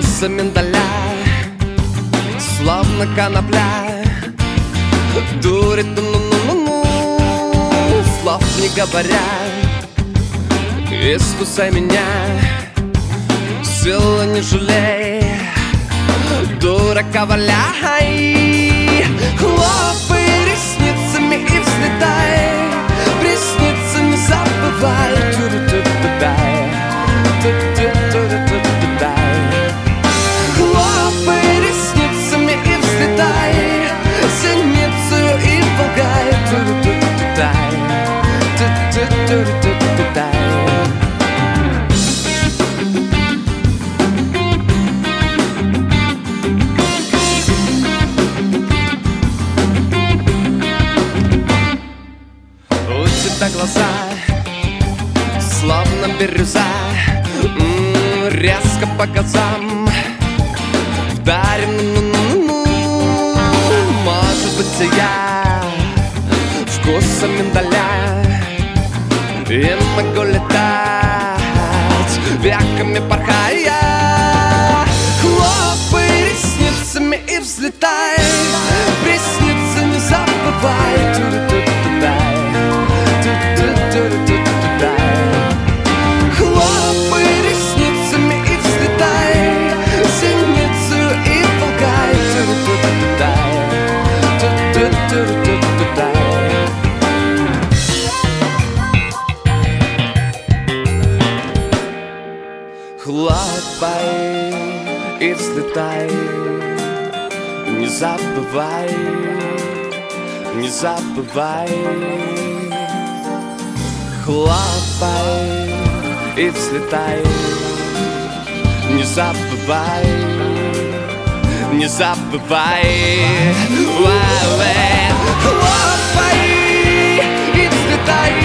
Вкуса миндаля, словно конопля, дурит, ну-ну-ну-ну, слов не говоря. Искусай меня, силы не жалей, дурака валяй. Хлопай ресницами и взлетай, приснится не забывай. Хлопай ресницами и взлетай, зеницу и волгай. У тебя глаза словно бирюза, резко по глазам вдарим, ну-ну-ну. Может быть, я вкусом миндаля и могу летать, веками порхая. Хлопай ресницами и взлетай, приснится не забывай. Хлопай ресницами и взлетай, зеницу и волгай. Хлопай и взлетай, не забывай, не забывай. Хлопай и взлетай, не забывай, не забывай. Хлопай и взлетай,